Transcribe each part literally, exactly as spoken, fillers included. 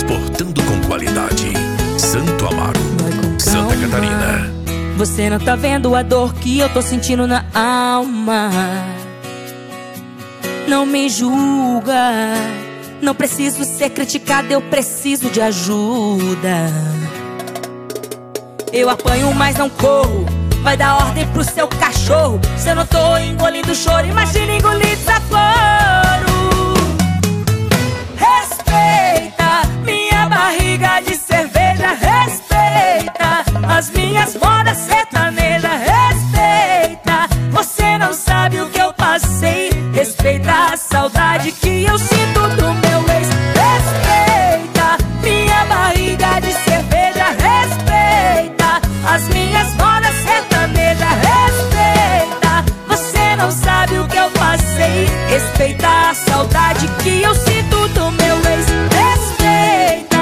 exportando com qualidade. Santo Amaro, Santa Catarina. Você não tá vendo a dor que eu tô sentindo na alma. Não me julga. Não preciso ser criticada, eu preciso de ajuda. Eu apanho, mas não corro. Vai dar ordem pro seu cachorro. Se eu não tô engolindo choro, imagina engolir desaforo. Respeita minha barriga de cerveja. Respeita as minhas modas sertanejas. Respeita, você não sabe o que eu passei. Respeita a saudade que eu sinto do meu ex. Respeita minha barriga de cerveja. Respeita as minhas modas sertanejas. Respeita, você não sabe o que eu passei. Respeita a saudade que eu sinto do meu ex. Respeita.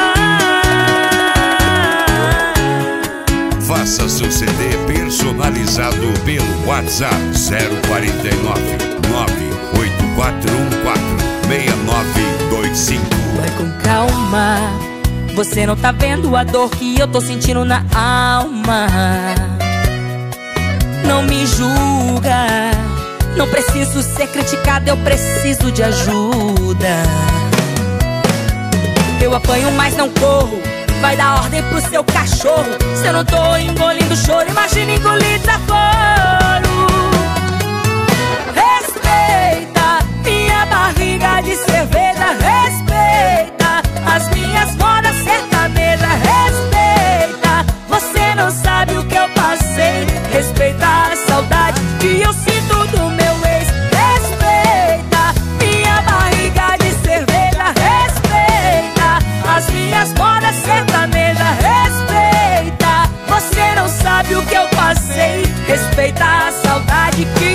Faça seu C D personalizado pelo WhatsApp zero quarenta e nove, nove oito quatro um quatro, seis nove dois cinco. Vai com calma. Você não tá vendo a dor que eu tô sentindo na alma. Não me julga. Não preciso ser criticada, eu preciso de ajuda. Eu apanho, mas não corro. Vai dar ordem pro seu cachorro. Se eu não tô engolindo choro, imagina engolir desaforo. Respeita minha barriga de cerveja. Respeita as minhas modas sertanejas. Respeita, você não sabe o que eu passei. Respeita a saudade que eu sinto do meu ex. Respeita minha barriga de cerveja. Respeita as minhas modas sertanejas. Respeita, você não sabe o que eu passei. Respeita a saudade que